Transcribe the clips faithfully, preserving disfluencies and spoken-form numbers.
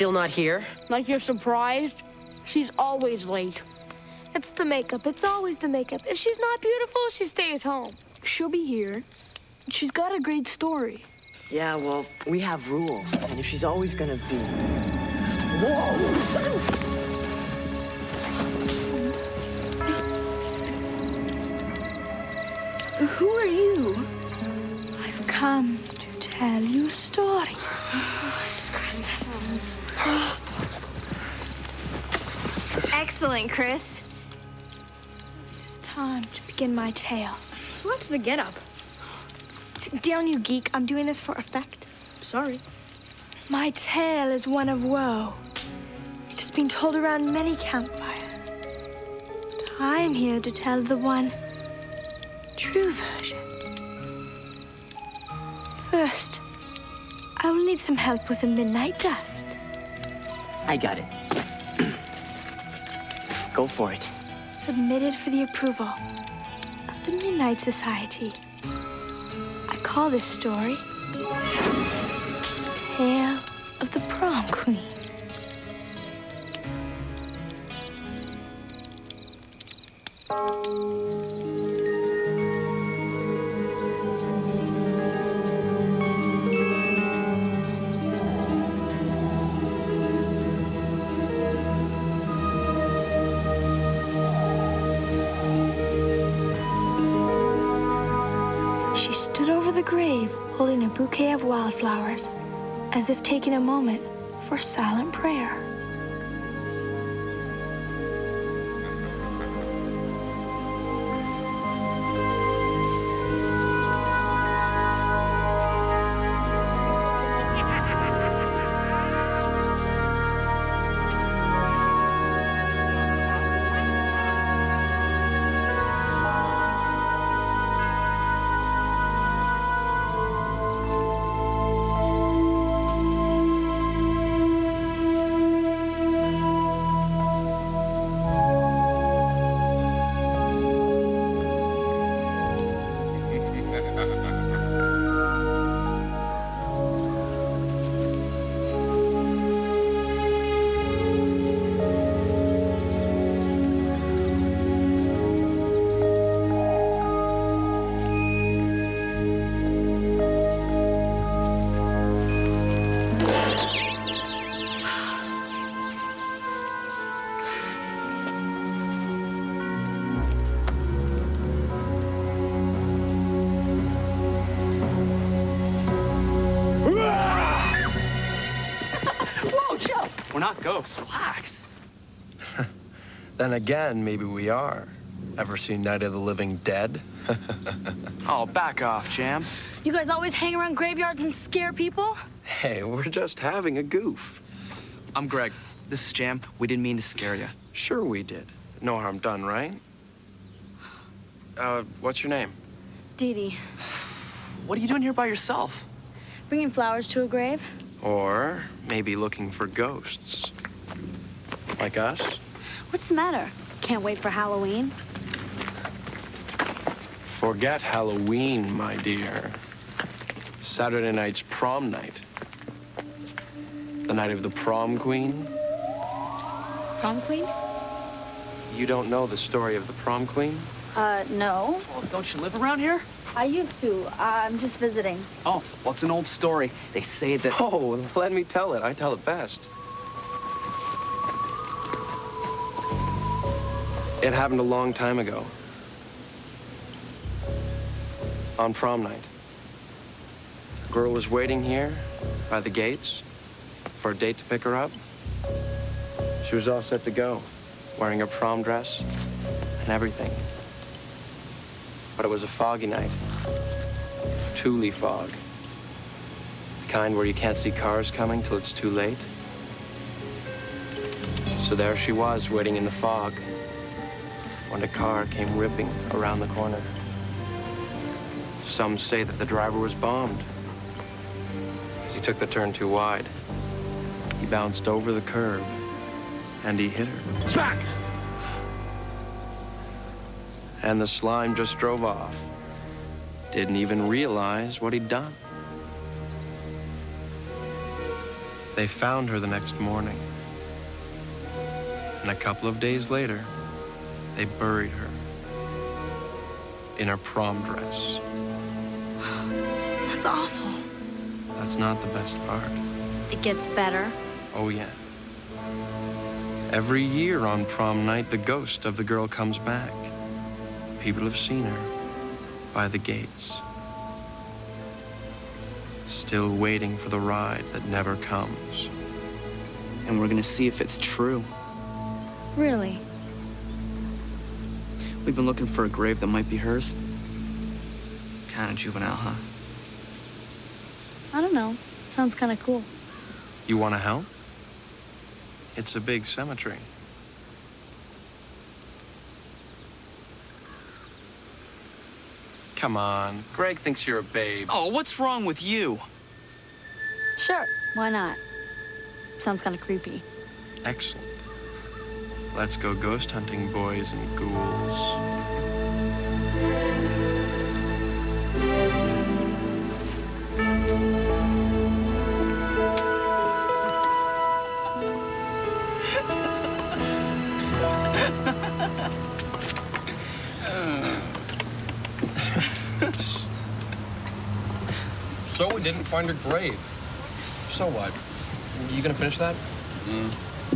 still not here? Like you're surprised? She's always late. It's the makeup. It's always the makeup. If she's not beautiful, she stays home. She'll be here. She's got a great story. Yeah, well, we have rules, and if she's always gonna be... Whoa! Who are you? I've come to tell you a story. Excellent, Chris. It's time to begin my tale. So what's the get-up? Sit down, you geek. I'm doing this for effect. Sorry. My tale is one of woe. It has been told around many campfires. But I am here to tell the one true version. First, I will need some help with the midnight dust. I got it. Go for it. Submitted for the approval of the Midnight Society. I call this story Tale of the Prom Queen. She stood over the grave, holding a bouquet of wildflowers, as if taking a moment for silent prayer. We're not ghosts. Relax. Then again, maybe we are. Ever seen Night of the Living Dead? Oh, back off, Jam. You guys always hang around graveyards and scare people? Hey, we're just having a goof. I'm Greg. This is Jam. We didn't mean to scare you. Sure we did. No harm done, right? Uh, what's your name? Dee Dee. What are you doing here by yourself? Bringing flowers to a grave? Or maybe looking for ghosts. Like us? What's the matter? Can't wait for Halloween? Forget Halloween, my dear. Saturday night's prom night. The night of the prom queen. Prom queen? You don't know the story of the prom queen? Uh, no. Well, don't you live around here? I used to. Uh, I'm just visiting. Oh, well, it's an old story. They say that... Oh, let me tell it. I tell it best. It happened a long time ago. On prom night. A girl was waiting here by the gates for a date to pick her up. She was all set to go, wearing her prom dress and everything. But it was a foggy night. Thule fog. The kind where you can't see cars coming till it's too late. So there she was, waiting in the fog, when a car came ripping around the corner. Some say that the driver was bombed, because he took the turn too wide. He bounced over the curb, and he hit her. Smack! And the slime just drove off. Didn't even realize what he'd done. They found her the next morning. And a couple of days later, they buried her in her prom dress. That's awful. That's not the best part. It gets better. Oh, yeah. Every year on prom night, the ghost of the girl comes back. People have seen her by the gates, still waiting for the ride that never comes. And we're gonna see if it's true. Really? We've been looking for a grave that might be hers. Kind of juvenile, huh? I don't know. Sounds kind of cool. You want to help? It's a big cemetery. Come on, Greg thinks you're a babe. Oh, what's wrong with you? Sure. Why not? Sounds kind of creepy. Excellent. Let's go ghost hunting, boys and ghouls. So we didn't find her grave. So what? You gonna finish that? Mm.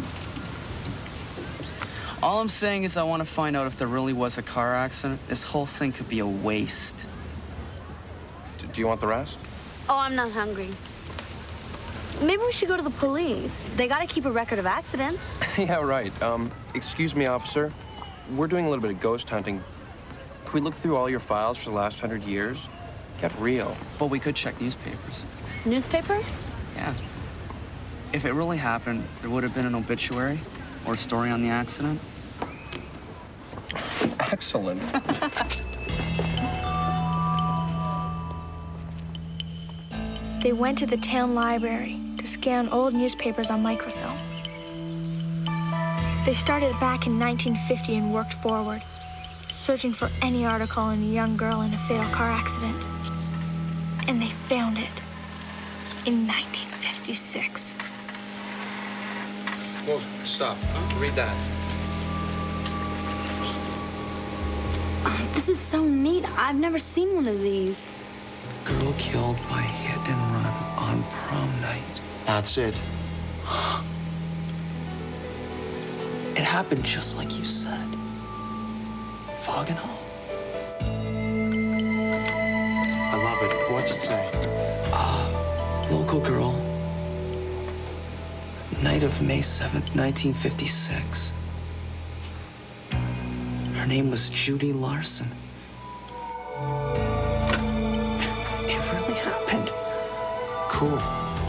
All I'm saying is I want to find out if there really was a car accident. This whole thing could be a waste. D- do you want the rest? Oh, I'm not hungry. Maybe we should go to the police. They gotta keep a record of accidents. Yeah, right. Um, excuse me, officer. We're doing a little bit of ghost hunting. Can we look through all your files for the last hundred years? Get real. But we could check newspapers. Newspapers? Yeah. If it really happened, there would have been an obituary or a story on the accident. Excellent. They went to the town library to scan old newspapers on microfilm. They started back in nineteen fifty and worked forward, searching for any article on a young girl in a fatal car accident. And they found it in nineteen fifty-six. Well, stop. Read that. This is so neat. I've never seen one of these. Girl killed by hit and run on prom night. That's it. It happened just like you said. Fog and all. I love it. What's it say? Uh, local girl. Night of May seventh, nineteen fifty-six. Her name was Judy Larson. It really happened. Cool.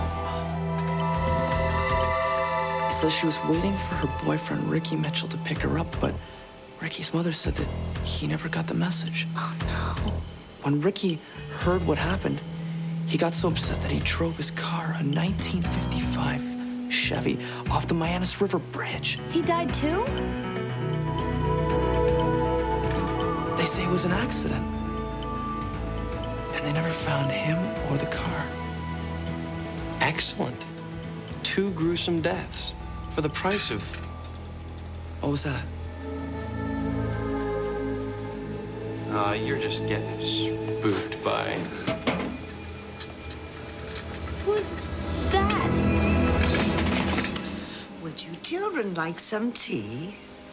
It says she was waiting for her boyfriend, Ricky Mitchell, to pick her up, but Ricky's mother said that he never got the message. Oh, no. When Ricky heard what happened, he got so upset that he drove his car, a nineteen fifty-five Chevy, off the Mianus River Bridge. He died too? They say it was an accident. And they never found him or the car. Excellent. Two gruesome deaths for the price of... What was that? Uh, you're just getting spooked by... Who's that? Would you children like some tea?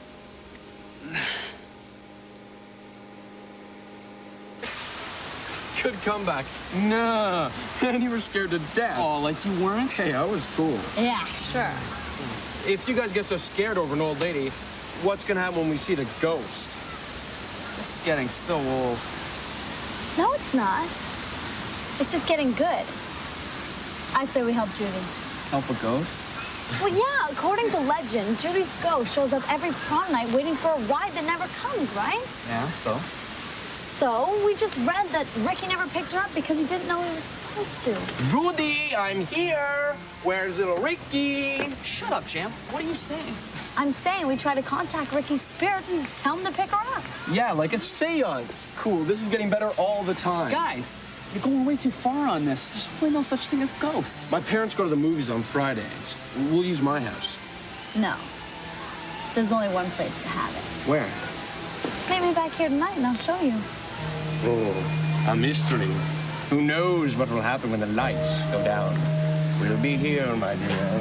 Good comeback. Nah. Man, you were scared to death. Oh, like you weren't? Hey, I was cool. Yeah, sure. If you guys get so scared over an old lady, what's gonna happen when we see the ghost? This is getting so old. No, it's not. It's just getting good. I say we help Judy. Help a ghost? Well, yeah, according to legend, Judy's ghost shows up every prom night waiting for a ride that never comes, right? Yeah, so? So, we just read that Ricky never picked her up because he didn't know he was supposed to. Rudy, I'm here. Where's little Ricky? Shut up, Jam. What are you saying? I'm saying we try to contact Ricky's spirit and tell him to pick her up. Yeah, like a seance. Cool, this is getting better all the time. Guys, You're going way too far on this. There's really no such thing as ghosts. My parents go to the movies on Fridays. We'll use my house. No. There's only one place to have it. Where? Meet me back here tonight and I'll show you. Oh, a mystery. Who knows what will happen when the lights go down? We'll be here, my dear.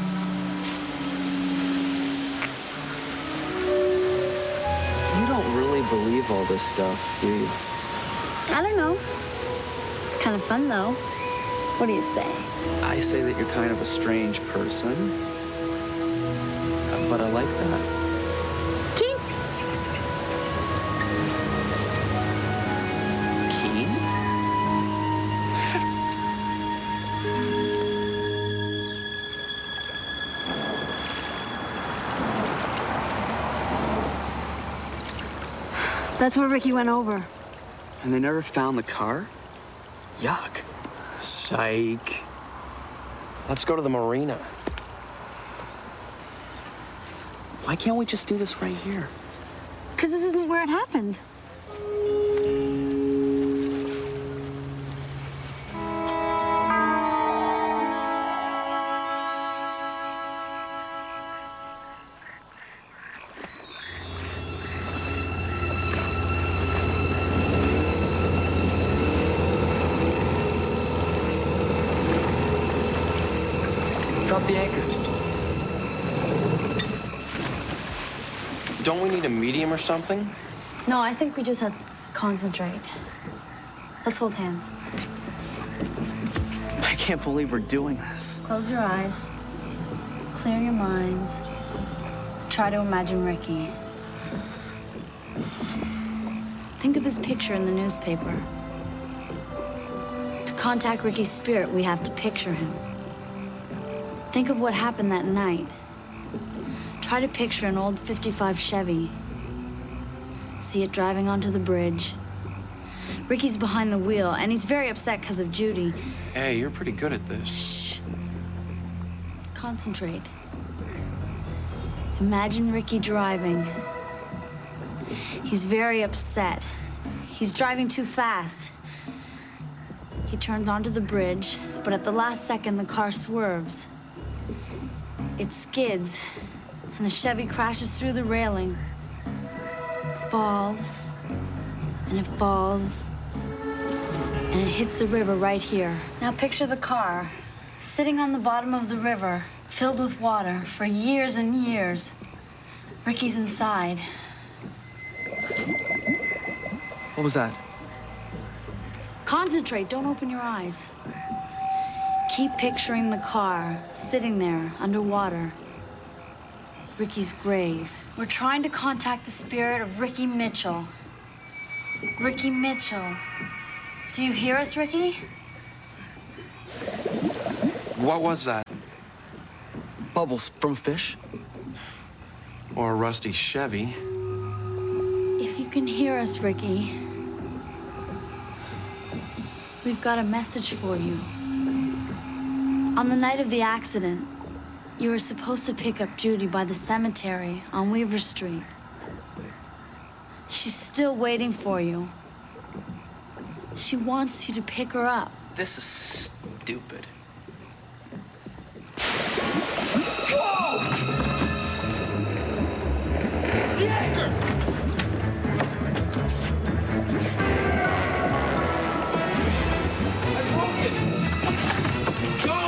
You don't really believe all this stuff, do you? I don't know. It's kind of fun, though. What do you say? I say that you're kind of a strange person. Uh, But I like that. Keen? Keen? That's where Ricky went over. And they never found the car? Yuck. Psych. Let's go to the marina. Why can't we just do this right here? Because this isn't where it happened. Drop the anchor. Don't we need a medium or something? No, I think we just have to concentrate. Let's hold hands. I can't believe we're doing this. Close your eyes. Clear your minds. Try to imagine Ricky. Think of his picture in the newspaper. To contact Ricky's spirit, we have to picture him. Think of what happened that night. Try to picture an old fifty-five Chevy. See it driving onto the bridge. Ricky's behind the wheel, and he's very upset because of Judy. Hey, you're pretty good at this. Shh. Concentrate. Imagine Ricky driving. He's very upset. He's driving too fast. He turns onto the bridge, but at the last second, the car swerves. It skids, and the Chevy crashes through the railing. Falls, and it falls, and it hits the river right here. Now picture the car, sitting on the bottom of the river, filled with water for years and years. Ricky's inside. What was that? Concentrate, don't open your eyes. Keep picturing the car, sitting there, underwater. Ricky's grave. We're trying to contact the spirit of Ricky Mitchell. Ricky Mitchell. Do you hear us, Ricky? What was that? Bubbles from a fish? Or a rusty Chevy? If you can hear us, Ricky, we've got a message for you. On the night of the accident, you were supposed to pick up Judy by the cemetery on Weaver Street. She's still waiting for you. She wants you to pick her up. This is stupid. The anchor! I broke it! Go!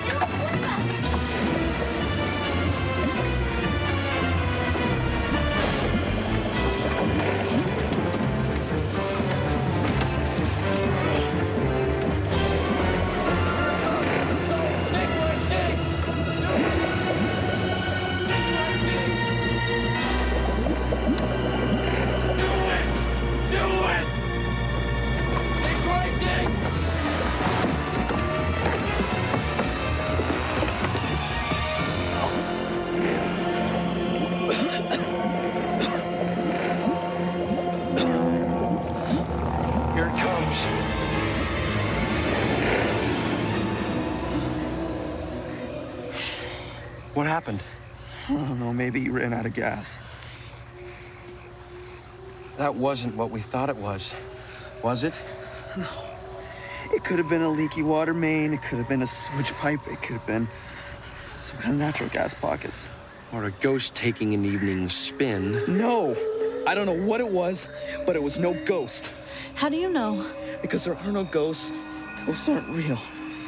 What happened? I don't know, maybe he ran out of gas. That wasn't what we thought it was, was it? It could have been a leaky water main. It could have been a sewage pipe. It could have been some kind of natural gas pockets. Or a ghost taking an evening spin. No, I don't know what it was, but it was no ghost. How do you know? Because there are no ghosts. Ghosts aren't real.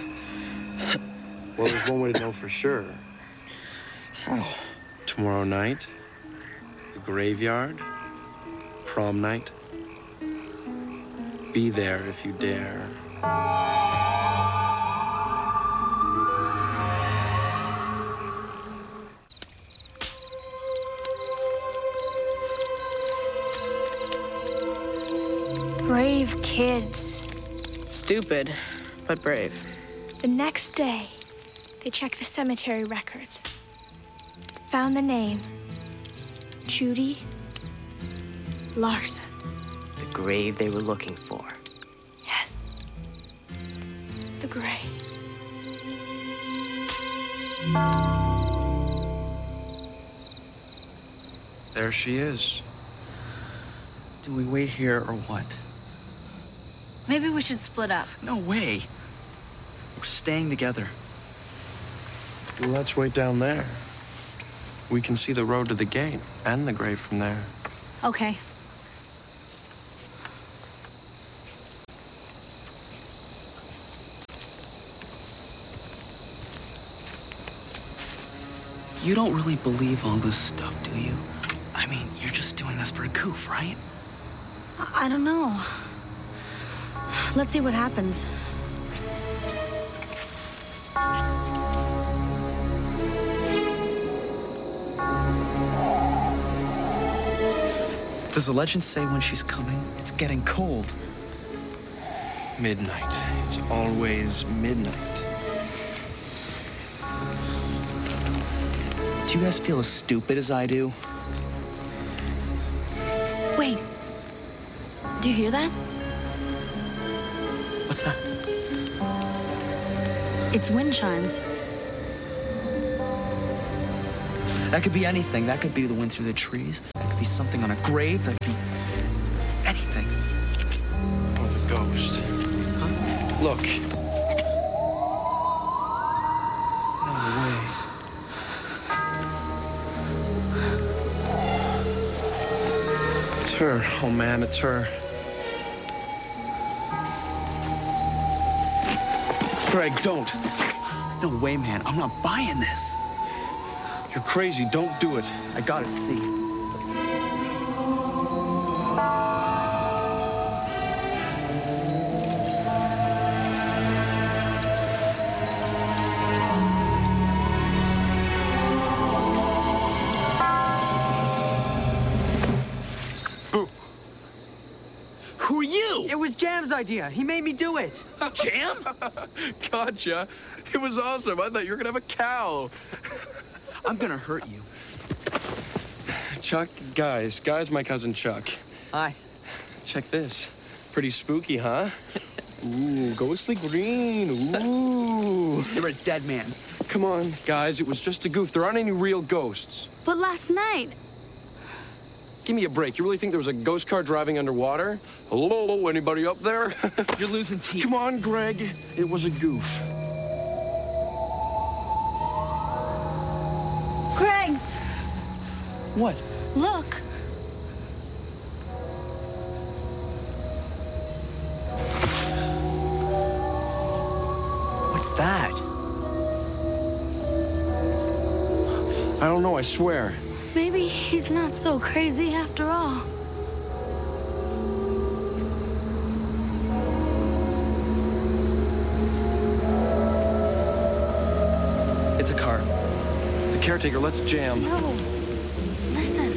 Well, there's one way to know for sure. How? Tomorrow night, the graveyard, prom night. Be there if you dare. Brave kids. Stupid, but brave. The next day, they checked the cemetery records. Found the name, Judy Larson. The grave they were looking for. Yes, the grave. There she is. Do we wait here or what? Maybe we should split up. No way. We're staying together. Well, let's wait down there. We can see the road to the gate and the grave from there. Okay. You don't really believe all this stuff, do you? I mean, you're just doing this for a goof, right? I don't know. Let's see what happens. Does the legend say when she's coming? It's getting cold. Midnight. It's always midnight. Do you guys feel as stupid as I do? Wait. Do you hear that? What's that? It's wind chimes. That could be anything. That could be the wind through the trees. That could be something on a grave. That could be anything. Or the ghost. Huh? Look. No way. It's her. Oh, man, it's her. Greg, don't. No way, man. I'm not buying this. You're crazy. Don't do it. I gotta see. Who are you? It was Jam's idea. He made me do it. Jam? Gotcha. It was awesome. I thought you were gonna have a cow. I'm gonna hurt you. Chuck, guys. Guy's my cousin Chuck. Hi. Check this. Pretty spooky, huh? Ooh, ghostly green. Ooh. You're a dead man. Come on, guys. It was just a goof. There aren't any real ghosts. But last night... Give me a break. You really think there was a ghost car driving underwater? Hello, anybody up there? You're losing teeth. Come on, Greg. It was a goof. Greg! What? Look! What's that? I don't know, I swear. Maybe he's not so crazy after all. It's a car. The caretaker, let's jam. No. Listen.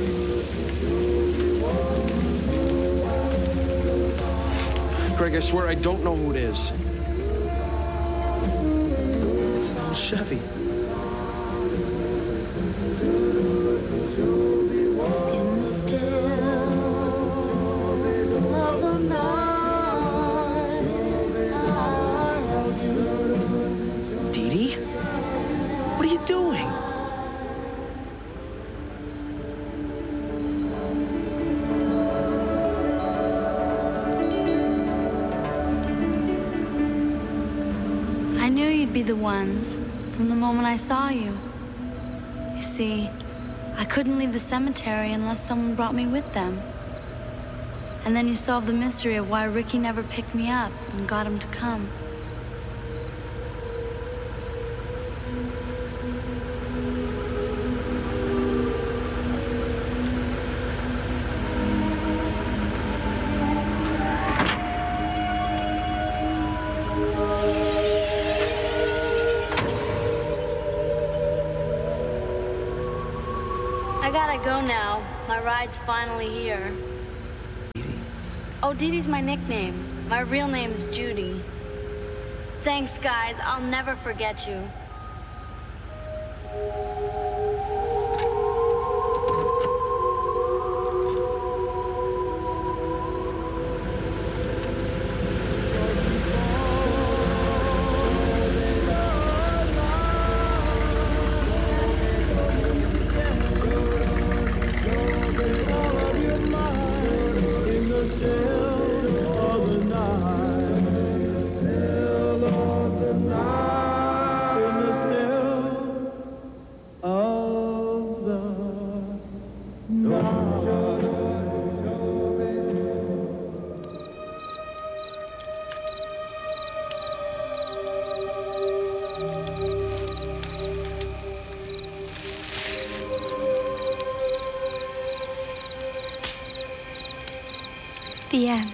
Greg, I swear I don't know who it is. It's an old Chevy. In the still of the night. Dee Dee? What are you doing? be the ones from the moment I saw you. You see, I couldn't leave the cemetery unless someone brought me with them. And then you solved the mystery of why Ricky never picked me up and got him to come. I gotta go now. My ride's finally here. Oh, Dee Dee's my nickname. My real name's Judy. Thanks, guys. I'll never forget you. The end.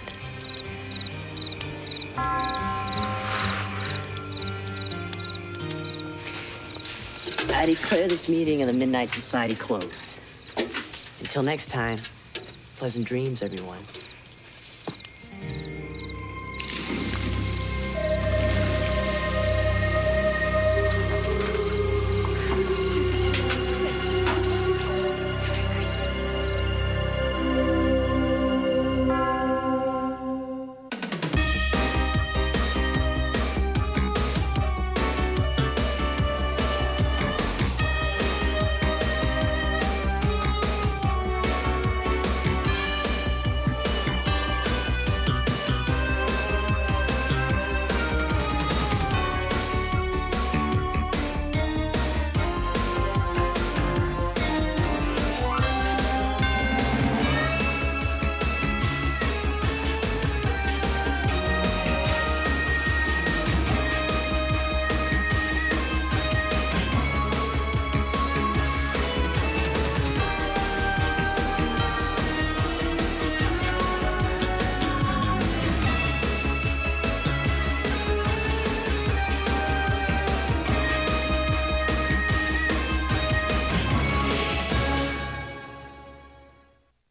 I declare this meeting of the Midnight Society closed. Until next time, pleasant dreams, everyone.